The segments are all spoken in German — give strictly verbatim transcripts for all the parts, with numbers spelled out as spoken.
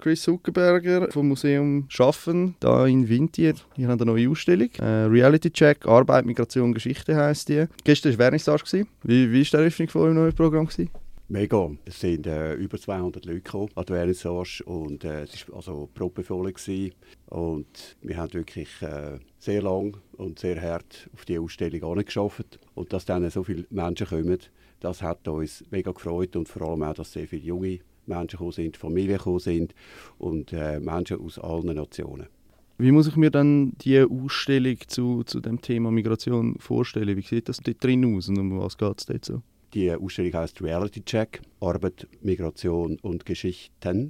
Chris Zuckerberger vom Museum Schaffen, da in Wintier. Hier haben eine neue Ausstellung. Äh, Reality Check, Arbeit, Migration, Geschichte heisst die. Gestern war Vernissage. Wie war die Eröffnung von eurem neuen Programm? Mega. Es sind äh, über zweihundert Leute gekommen an die Vernissage und äh, es war also proppevoll gewesen. Und wir haben wirklich äh, sehr lang und sehr hart auf die Ausstellung angearbeitet. Und dass dann so viele Menschen kommen, das hat uns mega gefreut und vor allem auch, dass sehr viele junge Menschen gekommen sind, Familien gekommen sind und äh, Menschen aus allen Nationen. Wie muss ich mir dann die Ausstellung zu, zu dem Thema Migration vorstellen? Wie sieht das dort drin aus und um was geht es dort so? Die Ausstellung heisst Reality Check, Arbeit, Migration und Geschichten.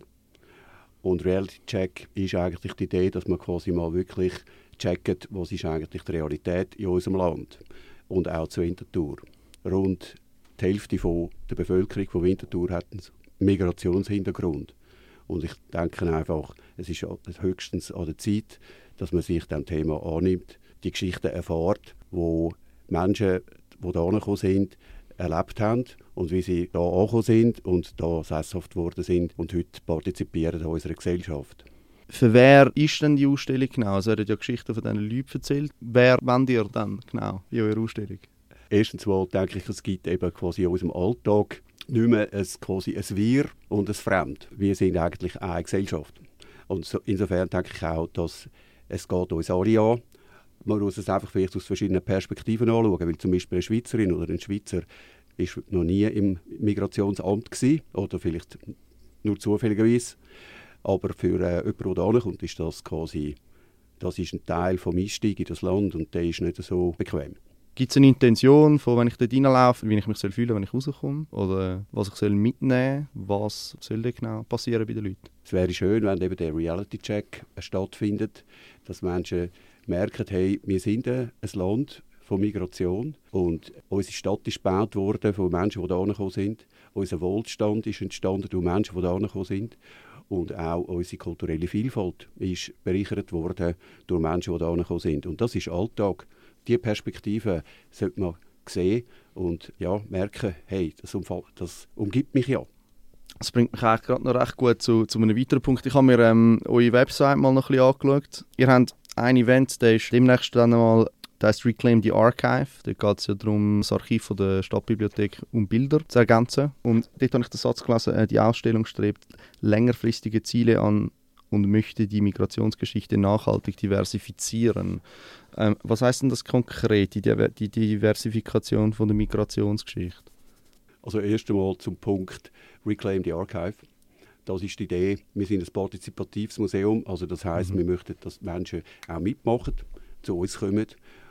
Und Reality Check ist eigentlich die Idee, dass man quasi mal wirklich checkt, was ist eigentlich die Realität in unserem Land und auch zu Winterthur. Rund die Hälfte von der Bevölkerung von Winterthur hat einen Migrationshintergrund. Und ich denke einfach, es ist höchstens an der Zeit, dass man sich dem Thema annimmt, die Geschichten erfährt, wo Menschen, die da angekommen sind, erlebt haben und wie sie da angekommen sind und da sesshaft geworden sind und heute partizipieren an unserer Gesellschaft. Für wer ist denn die Ausstellung genau? Also, ihr habt ja Geschichten von diesen Leuten erzählt. Wer wollt ihr dann genau in eurer Ausstellung? Erstens mal denke ich, es gibt eben quasi in unserem Alltag nicht mehr ein, quasi ein Wir und ein Fremd. Wir sind eigentlich eine Gesellschaft. Und so, insofern denke ich auch, dass es geht uns alle an. Man muss es einfach vielleicht aus verschiedenen Perspektiven anschauen, weil zum Beispiel eine Schweizerin oder ein Schweizer ist noch nie im Migrationsamt gewesen, oder vielleicht nur zufälligerweise. Aber für äh, jemanden, der da kommt, ist das quasi das ist ein Teil vom Einstieg in das Land und der ist nicht so bequem. Gibt es eine Intention, von wenn ich dort reinlaufe, wie ich mich fühlen soll, wenn ich rauskomme? Oder was ich soll mitnehmen soll? Was soll da genau passieren bei den Leuten? Es wäre schön, wenn eben der Reality-Check stattfindet, dass Menschen merken, hey, wir sind ein Land von Migration und unsere Stadt ist gebaut worden von Menschen, die hierher gekommen sind. Unser Wohlstand ist entstanden durch Menschen, die hierher gekommen sind. Und auch unsere kulturelle Vielfalt ist bereichert worden durch Menschen, die hierher gekommen sind. Und das ist Alltag. Diese Perspektive sollte man sehen und ja, merken, hey, das, umfall, das umgibt mich ja. Das bringt mich eigentlich gerade noch recht gut zu, zu einem weiteren Punkt. Ich habe mir ähm, eure Website mal noch ein bisschen angeschaut. Ihr habt ein Event, der ist demnächst dann mal, das heisst Reclaim the Archive. Dort geht es ja darum, das Archiv von der Stadtbibliothek um Bilder zu ergänzen. Und dort habe ich den Satz gelesen, äh, die Ausstellung strebt längerfristige Ziele an und möchte die Migrationsgeschichte nachhaltig diversifizieren. Ähm, was heisst denn das konkret, die, die Diversifikation von der Migrationsgeschichte? Also erst einmal zum Punkt Reclaim the Archive. Das ist die Idee, wir sind ein partizipatives Museum, also das heisst, mhm. wir möchten, dass Menschen auch mitmachen, zu uns kommen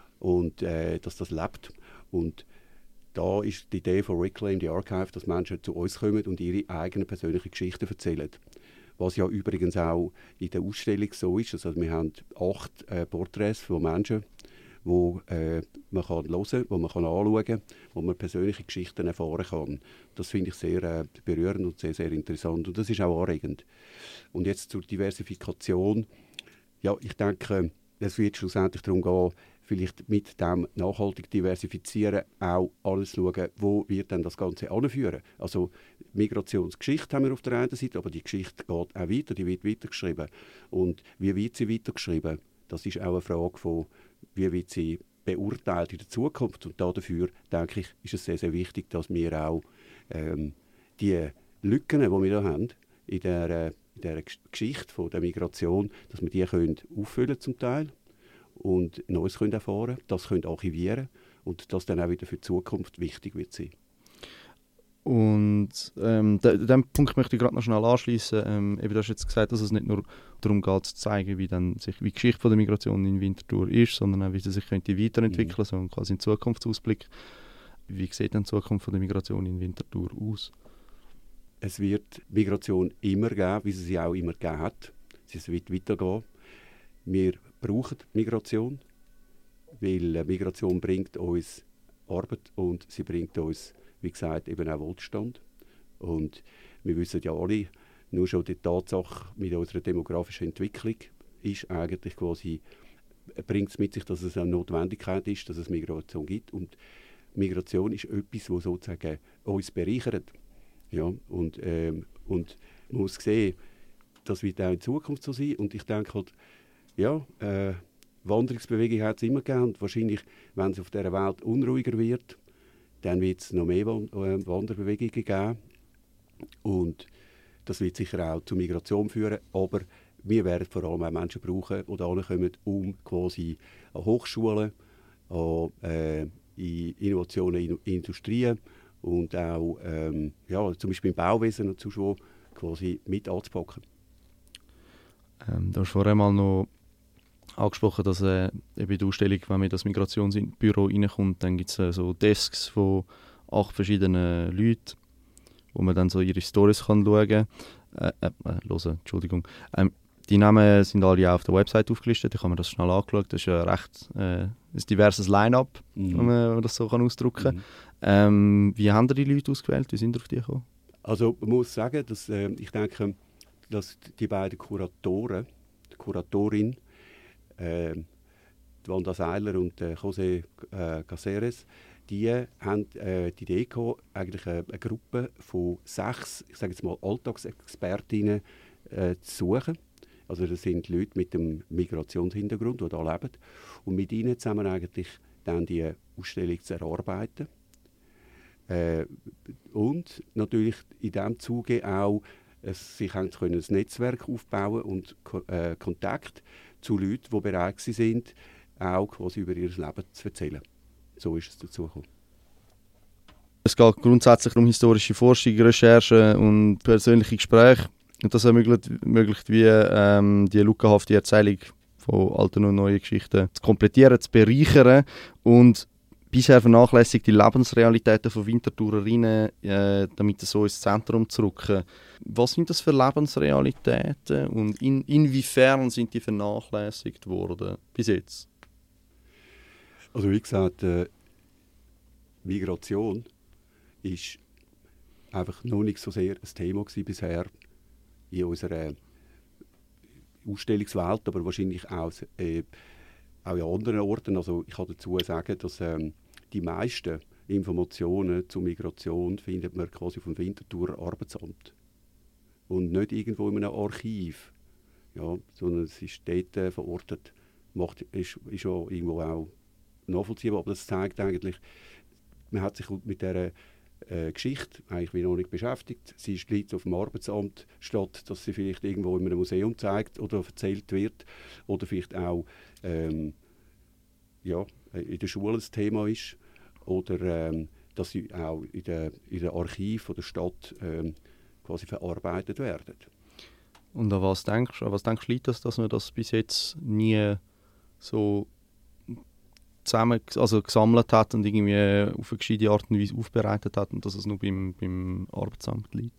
und äh, dass das lebt. Und da ist die Idee von Reclaim the Archive, dass Menschen zu uns kommen und ihre eigenen persönlichen Geschichten erzählen. Was ja übrigens auch in der Ausstellung so ist. Also wir haben acht äh, Porträts von Menschen, wo äh, man kann hören kann, wo man kann anschauen kann, wo man persönliche Geschichten erfahren kann. Das finde ich sehr äh, berührend und sehr, sehr interessant. Und das ist auch anregend. Und jetzt zur Diversifikation. Ja, ich denke, es wird schlussendlich darum gehen, vielleicht mit dem nachhaltig diversifizieren auch alles schauen, wo wird denn das Ganze anführen. Also Migrationsgeschichte haben wir auf der einen Seite, aber die Geschichte geht auch weiter, die wird weitergeschrieben. Und wie wird sie weitergeschrieben? Das ist auch eine Frage von, wie wird sie beurteilt in der Zukunft. Und dafür, denke ich, ist es sehr, sehr wichtig, dass wir auch ähm, die Lücken, die wir hier haben, in der, äh, in der Geschichte von der Migration, dass wir die können auffüllen zum Teil und Neues können erfahren, das können archivieren und das dann auch wieder für die Zukunft wichtig wird sein. Und ähm, diesen Punkt möchte ich gerade noch schnell anschließen. Ähm, eben, du hast jetzt gesagt, dass es nicht nur darum geht, zu zeigen, wie, dann sich, wie die Geschichte von der Migration in Winterthur ist, sondern auch, wie sie sich könnte weiterentwickeln könnte, mhm. so quasi ein Zukunftsausblick. Wie sieht denn die Zukunft von der Migration in Winterthur aus? Es wird Migration immer geben, wie sie sie auch immer gegeben hat. Es wird weitergehen. Wir brauchen Migration, weil Migration bringt uns Arbeit und sie bringt uns, wie gesagt, eben auch Wohlstand. Und wir wissen ja alle, nur schon die Tatsache mit unserer demografischen Entwicklung ist eigentlich quasi, bringt es mit sich, dass es eine Notwendigkeit ist, dass es Migration gibt. Und Migration ist etwas, das sozusagen uns bereichert. Ja, und, ähm, und man muss sehen, das wird auch in Zukunft so sein. Und ich denke halt, ja, äh, Wanderungsbewegung hat es immer gegeben. Und wahrscheinlich, wenn es auf dieser Welt unruhiger wird, dann wird es noch mehr Wanderbewegungen geben. Und das wird sicher auch zur Migration führen. Aber wir werden vor allem auch Menschen brauchen, die da kommen, um quasi an Hochschulen, an äh, in Innovationen in Industrien und auch ähm, ja, zum Beispiel im Bauwesen und so quasi mit anzupacken. Ähm, du hast vorher mal noch angesprochen, dass äh, eben die Ausstellung, wenn man in das Migrationsbüro reinkommt, dann gibt es äh, so Desks von acht verschiedenen Leuten, wo man dann so ihre Storys kann schauen kann. Äh, äh, hören, Entschuldigung. Ähm, die Namen sind alle auch auf der Website aufgelistet, ich habe mir das schnell angeschaut. Das ist ein recht äh, ein diverses Line-up, mhm. wenn, man, wenn man das so kann ausdrücken kann. Mhm. Ähm, wie haben die Leute ausgewählt? Wie sind ihr auf die gekommen? Also man muss sagen, dass äh, ich denke, dass die beiden Kuratoren, die Kuratorin, äh, die Wanda Seiler und äh, José äh, Caceres, die haben äh, die Idee gehabt, eigentlich eine, eine Gruppe von sechs, ich sage jetzt mal Alltagsexpertinnen äh, zu suchen. Also das sind Leute mit dem Migrationshintergrund, die hier leben. Und mit ihnen zusammen eigentlich dann die Ausstellung zu erarbeiten. Äh, und natürlich in diesem Zuge auch es, sich haben können ein Netzwerk aufbauen und äh, Kontakt zu Leuten, die bereit sind, auch quasi über ihr Leben zu erzählen. So ist es dazu gekommen. Es geht grundsätzlich um historische Forschung, Recherche und persönliche Gespräche. Und das ermöglicht, ermöglicht wie ähm, die lückenhafte Erzählung von alten und neuen Geschichten zu komplettieren, zu bereichern und bisher vernachlässigte Lebensrealitäten von Winterthurerinnen, äh, damit so ins Zentrum zu rücken. Was sind das für Lebensrealitäten und in, inwiefern sind die vernachlässigt worden bis jetzt? Also wie gesagt, äh, Migration ist einfach noch nicht so sehr ein Thema gewesen bisher in unserer Ausstellungswelt, aber wahrscheinlich auch, äh, auch an anderen Orten. Also ich kann dazu sagen, dass ähm, die meisten Informationen zur Migration findet man quasi vom Winterthurer Arbeitsamt und nicht irgendwo in einem Archiv, ja, sondern es ist dort äh, verortet. Macht, ist, ist ja irgendwo auch nachvollziehbar, aber das zeigt eigentlich, man hat sich mit dieser äh, Geschichte eigentlich wie noch nicht beschäftigt. Sie liegt auf dem Arbeitsamt, statt dass sie vielleicht irgendwo in einem Museum zeigt oder erzählt wird oder vielleicht auch ähm, ja, in der Schule ein Thema ist oder ähm, dass sie auch in den in der Archiven der Stadt ähm, quasi verarbeitet werden. Und an was denkst du? An was denkst du, liegt das, dass man das bis jetzt nie so zusammen, also gesammelt hat und irgendwie auf eine gescheite Art und Weise aufbereitet hat und dass es nur beim, beim Arbeitsamt liegt?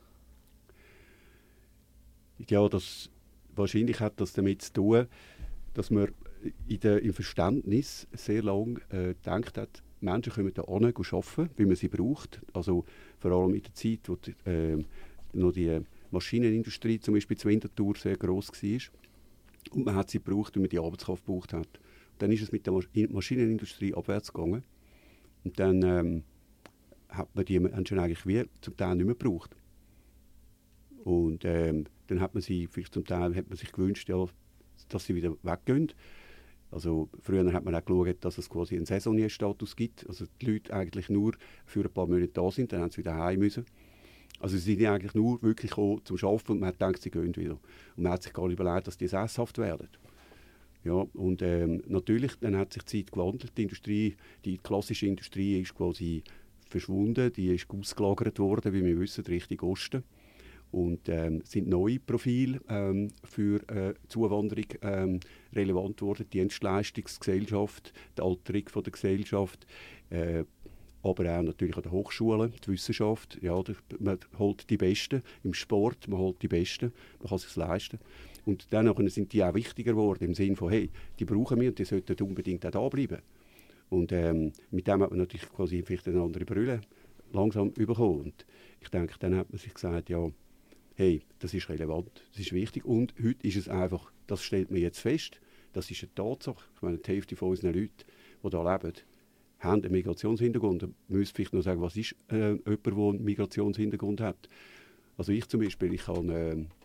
Ja, das, wahrscheinlich hat das damit zu tun, dass man in der, im Verständnis sehr lange äh, gedacht hat, Menschen kommen hier hin arbeiten, wie man sie braucht. Also vor allem in der Zeit, wo die, äh, noch die Maschinenindustrie zum Beispiel zu Winterthur sehr gross war. Und man hat sie gebraucht, wie man die Arbeitskraft gebraucht hat. Dann ist es mit der Maschinenindustrie abwärts gegangen. Und dann ähm, hat man die Menschen eigentlich wie zum Teil nicht mehr gebraucht. Und ähm, dann hat man sie, vielleicht zum Teil hat man sich gewünscht, ja, dass sie wieder weggehen. Also früher hat man auch geschaut, dass es quasi einen Saisonierstatus gibt. Also die Leute eigentlich nur für ein paar Monate da sind, dann haben sie wieder heim müssen. Also sie sind eigentlich nur wirklich gekommen zum Arbeiten und man hat gedacht, sie gehen wieder. Und man hat sich gar nicht überlegt, dass die sesshaft werden. Ja, und ähm, natürlich, dann hat sich die Zeit gewandelt. Die Industrie, die klassische Industrie ist quasi verschwunden, die ist ausgelagert worden, wie wir wissen, Richtung Osten. Und ähm, sind neue Profile ähm, für äh, Zuwanderung ähm, relevant geworden. Die Dienstleistungsgesellschaft, die Alterung von der Gesellschaft, äh, aber auch natürlich an den Hochschulen, die Wissenschaft. Ja, man holt die Besten im Sport, man holt die Besten, man kann es sich leisten. Und dann sind die auch wichtiger geworden, im Sinne von, hey, die brauchen wir und die sollten unbedingt auch da bleiben. Und ähm, mit dem hat man natürlich quasi vielleicht eine andere Brille langsam bekommen. Und ich denke, dann hat man sich gesagt, ja, hey, das ist relevant, das ist wichtig. Und heute ist es einfach, das stellt man jetzt fest, das ist eine Tatsache. Ich meine, die Hälfte von unseren Leuten, die hier leben, haben einen Migrationshintergrund. Man müsste vielleicht noch sagen, was ist äh, jemand, der einen Migrationshintergrund hat. Also ich zum Beispiel, ich habe, äh, ich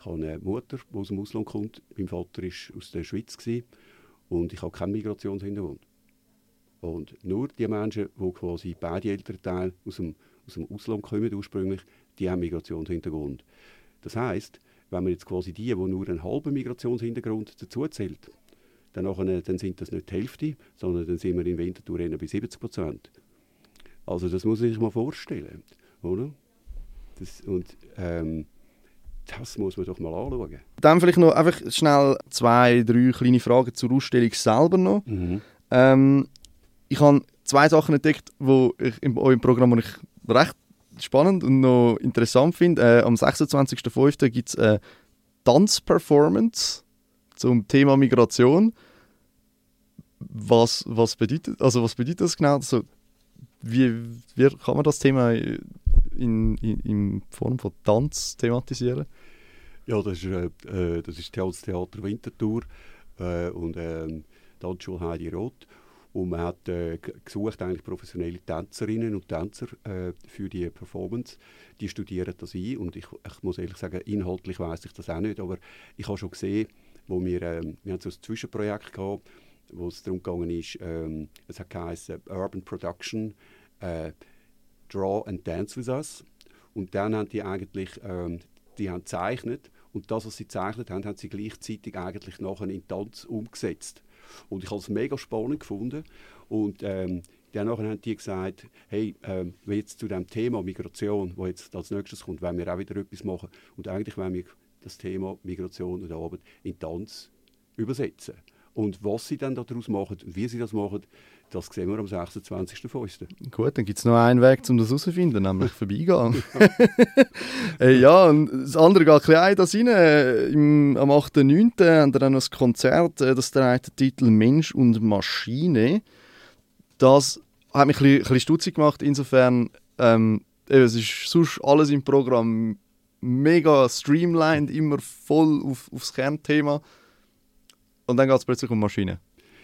Ich habe eine Mutter, die aus dem Ausland kommt. Mein Vater war aus der Schweiz gewesen, und ich habe keinen Migrationshintergrund. Und nur die Menschen, die quasi beide Elternteile aus dem, aus dem Ausland kommen, ursprünglich, die haben Migrationshintergrund. Das heisst, wenn man jetzt quasi die, die nur einen halben Migrationshintergrund dazu zählt, dann, nachher, dann sind das nicht die Hälfte, sondern dann sind wir in Winterthur bei siebzig Prozent. Also das muss man sich mal vorstellen, oder? Das, und ähm, das muss man doch mal anschauen. Dann vielleicht noch einfach schnell zwei, drei kleine Fragen zur Ausstellung selber noch. Mhm. Ähm, ich habe zwei Sachen entdeckt, die ich in eurem Programm ich recht spannend und noch interessant finde. Äh, am sechsundzwanzigsten fünften gibt es eine Tanzperformance zum Thema Migration. Was, was, bedeutet, also was bedeutet das genau? Also, wie, wie kann man das Thema in, in, in Form von Tanz thematisieren? Ja, das ist, äh, das ist das Theater Winterthur äh, und äh, die Tanzschule Heidi Roth. Und man hat äh, gesucht eigentlich professionelle Tänzerinnen und Tänzer äh, für die Performance. Die studieren das ein und ich, ich muss ehrlich sagen, inhaltlich weiss ich das auch nicht, aber ich habe schon gesehen, wo wir, äh, wir haben so ein Zwischenprojekt gehabt, wo es darum gegangen ist, ähm, es hat geheißen Urban Production, äh, Draw and Dance with Us. Und dann haben die eigentlich, ähm, die haben gezeichnet und das, was sie gezeichnet haben, haben sie gleichzeitig eigentlich nachher in Tanz umgesetzt. Und ich habe es mega spannend gefunden. Und ähm, dann haben die gesagt, hey, ähm, jetzt zu dem Thema Migration, das jetzt als nächstes kommt, wollen wir auch wieder etwas machen. Und eigentlich wollen wir das Thema Migration und Arbeit in Tanz übersetzen. Und was sie dann daraus machen und wie sie das machen, das sehen wir am sechsundzwanzigsten fünften Gut, dann gibt es noch einen Weg, um das herauszufinden, nämlich vorbeigehen. äh, ja, und das andere geht ein bisschen das rein. Äh, im, am achten neunten haben wir dann noch ein Konzert, äh, das trägt den Titel «Mensch und Maschine». Das hat mich ein bisschen, ein bisschen stutzig gemacht, insofern, ähm, es ist sonst alles im Programm mega streamlined, immer voll auf, aufs Kernthema. Und dann geht es plötzlich um Maschinen.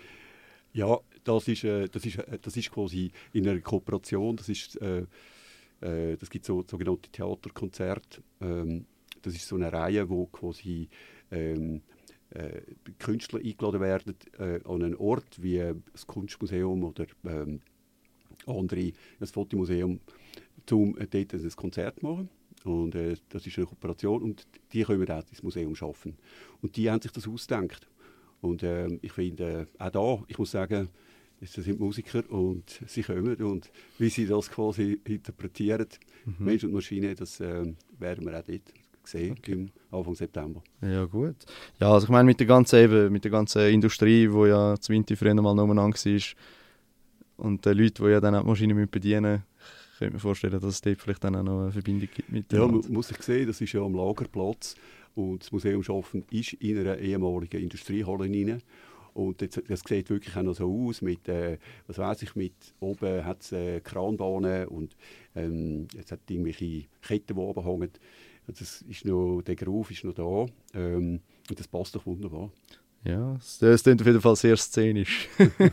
Ja, das ist, äh, das, ist, äh, das ist quasi in einer Kooperation. Das, ist, äh, äh, das gibt so sogenannte Theaterkonzerte. Ähm, das ist so eine Reihe, wo quasi ähm, äh, Künstler eingeladen werden äh, an einen Ort wie äh, das Kunstmuseum oder ähm, andere, das Fotomuseum, um äh, dort ein Konzert zu machen. Und äh, das ist eine Kooperation und die können wir auch ins Museum schaffen. Und die haben sich das ausgedacht. Und äh, ich finde, äh, auch da, ich muss sagen, das sind Musiker und sie kommen und wie sie das quasi interpretieren, mhm. Mensch und Maschine, das äh, werden wir auch dort sehen, okay. Im Anfang September. Ja gut. Ja, also ich meine mit der ganzen, eben, mit der ganzen Industrie, die ja zu Winter früher mal umeinander war und den Leuten, die ja dann auch die Maschine bedienen müssen, ich könnte mir vorstellen, dass es dort vielleicht dann auch noch eine Verbindung gibt mit dem. Ja, man muss sich sehen, das ist ja am Lagerplatz und das Museum Schaffen ist in einer ehemaligen Industriehalle rein. Und das, das sieht wirklich auch noch so aus, mit, äh, was weiss ich, mit oben hat es äh, Kranbahnen und ähm, es hat irgendwelche Ketten, die oben hängen. Das ist noch, der Groove ist noch da ähm, und das passt doch wunderbar. Ja, das klingt auf jeden Fall sehr szenisch.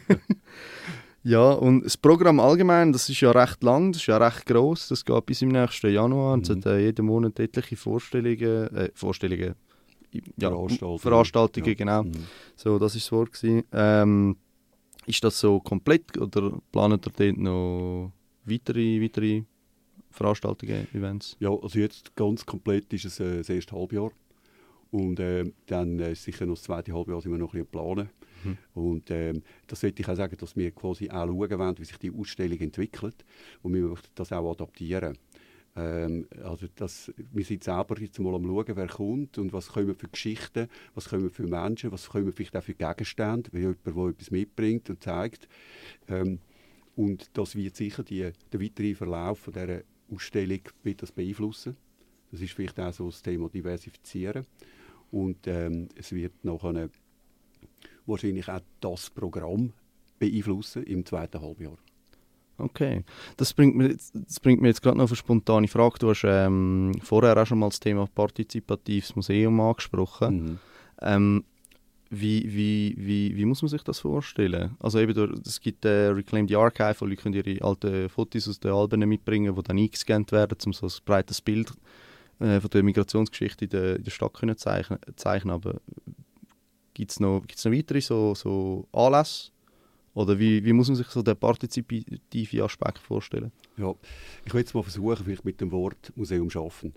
Ja, und das Programm allgemein, das ist ja recht lang, das ist ja recht gross, das geht bis im nächsten Januar. Mhm. Es hat äh, jeden Monat etliche Vorstellungen, äh, Vorstellungen, ja, Veranstaltungen, Veranstaltungen ja. Genau. Mhm. So, das war das Wort gewesen. Ähm, ist das so komplett oder planet ihr dort noch weitere, weitere Veranstaltungen, Events? Ja, also jetzt ganz komplett ist es äh, das erste Halbjahr. Und äh, dann äh, sicher noch das zweite Halbjahr sind wir noch ein bisschen planen. Mhm. Und ähm, das sollte ich auch sagen, dass wir quasi auch schauen wollen, wie sich die Ausstellung entwickelt. Und wir möchten das auch adaptieren. Ähm, also das, wir sind selber jetzt mal am schauen, wer kommt und was können wir für Geschichten, was können wir für Menschen, was können wir vielleicht auch für Gegenstände, wie jemand, der etwas mitbringt und zeigt. Ähm, und das wird sicher die, der weitere Verlauf von dieser Ausstellung wird das beeinflussen. Das ist vielleicht auch so das Thema Diversifizieren. Und ähm, es wird nachher wahrscheinlich auch das Programm beeinflussen im zweiten Halbjahr. Okay, das bringt mir jetzt, das bringt mir jetzt gerade noch auf eine spontane Frage. Du hast ähm, vorher auch schon mal das Thema partizipatives Museum angesprochen. Mhm. Ähm, wie, wie, wie, wie muss man sich das vorstellen? Also eben, es gibt äh, Reclaim the Archive, wo Leute können ihre alten Fotos aus den Alben mitbringen, die dann eingescannt werden, um so ein breites Bild äh, von der Migrationsgeschichte in der, in der Stadt können zeichnen, zeichnen. Aber gibt es noch, gibt's noch weitere so, so Anlässe? Oder wie, wie muss man sich so den partizipativen Aspekt vorstellen? Ja, ich will jetzt mal versuchen, vielleicht mit dem Wort Museum schaffen.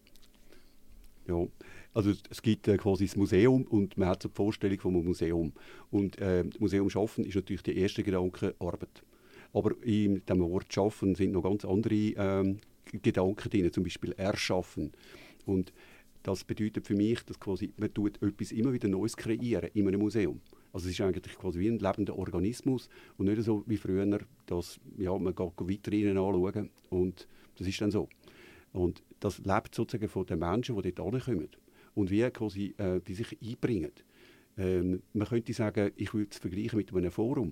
Ja, also es gibt äh, quasi das Museum und man hat so die Vorstellung vom Museum. Und äh, Museum schaffen ist natürlich die erste Gedanke Arbeit. Aber in dem Wort schaffen sind noch ganz andere ähm, Gedanken drin, zum Beispiel erschaffen. Und das bedeutet für mich, dass quasi man tut etwas immer wieder Neues kreieren in einem Museum. Also es ist eigentlich quasi wie ein lebender Organismus und nicht so wie früher, dass ja, man geht Vitrinen anschauen und das ist dann so. Und das lebt sozusagen von den Menschen, die dort ankommen und wie quasi, äh, die sich einbringen. Ähm, man könnte sagen, ich würde es vergleichen mit einem Forum.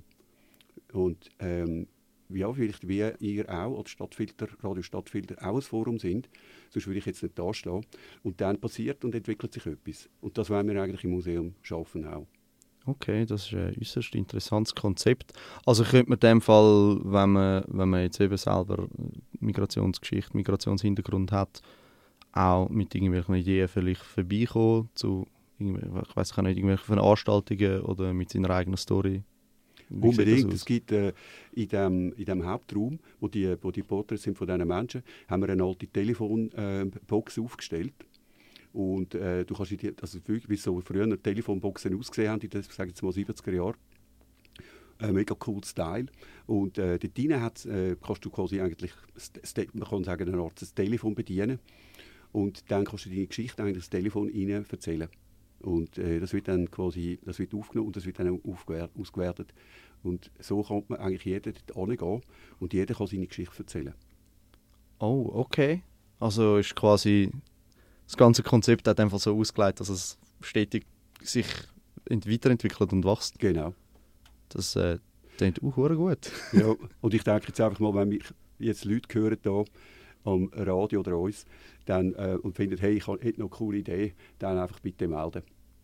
Und ähm, ja, vielleicht wie ihr auch als Stadtfilter, Radio Stadtfilter auch ein Forum sind, sonst würde ich jetzt nicht da stehen. Und dann passiert und entwickelt sich etwas. Und das wollen wir eigentlich im Museum schaffen auch. Okay, das ist ein äußerst interessantes Konzept. Also könnte man in dem Fall, wenn man, wenn man jetzt eben selber Migrationsgeschichte, Migrationshintergrund hat, auch mit irgendwelchen Ideen vielleicht vorbeikommen zu, ich weiß nicht, irgendwelchen Veranstaltungen oder mit seiner eigenen Story? Wie Unbedingt. Es gibt äh, in dem, in dem Hauptraum, wo die, wo die Porträts sind von diesen Menschen, haben wir eine alte Telefonbox äh, aufgestellt. Und äh, du kannst die, also wirklich, wie so früher Telefonboxen ausgesehen haben, in den, sage jetzt mal siebziger Jahren. Ein mega cooler Style. Und äh, dort rein hat, äh, kannst du quasi eigentlich, man kann sagen, eine Art das Telefon bedienen. Und dann kannst du deine Geschichte eigentlich das Telefon rein erzählen. Und äh, das wird dann quasi, das wird aufgenommen und das wird dann aufgewertet, ausgewertet. Und so kann man eigentlich jeder dort hingehen und jeder kann seine Geschichte erzählen. Oh, okay. Also ist quasi das ganze Konzept hat einfach so ausgelegt, dass es stetig sich weiterentwickelt und wächst. Genau. Das äh, klingt auch gut. Ja, und ich denke jetzt einfach mal, wenn mich jetzt Leute hören hier am Radio oder uns dann, äh, und finden, hey, ich hätte noch eine coole Idee, dann einfach bitte melden.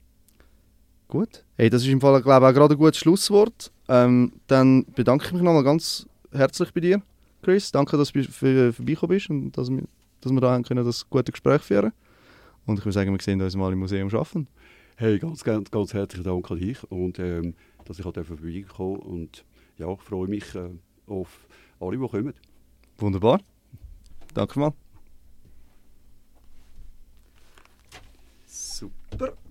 Gut. Hey, das ist im Fall, glaube ich, auch gerade ein gutes Schlusswort. Ähm, dann bedanke ich mich nochmal ganz herzlich bei dir, Chris. Danke, dass du vorbeigekommen bist und dass wir, dass wir da haben können, das gute Gespräch führen. Und ich würde sagen, wir sehen uns mal im Museum arbeiten. Hey, ganz, ganz, ganz herzlichen Dank an dich und ähm, dass ich vorbeigekommen bin. Und ja, ich freue mich äh, auf alle, die kommen. Wunderbar. Danke mal. Super.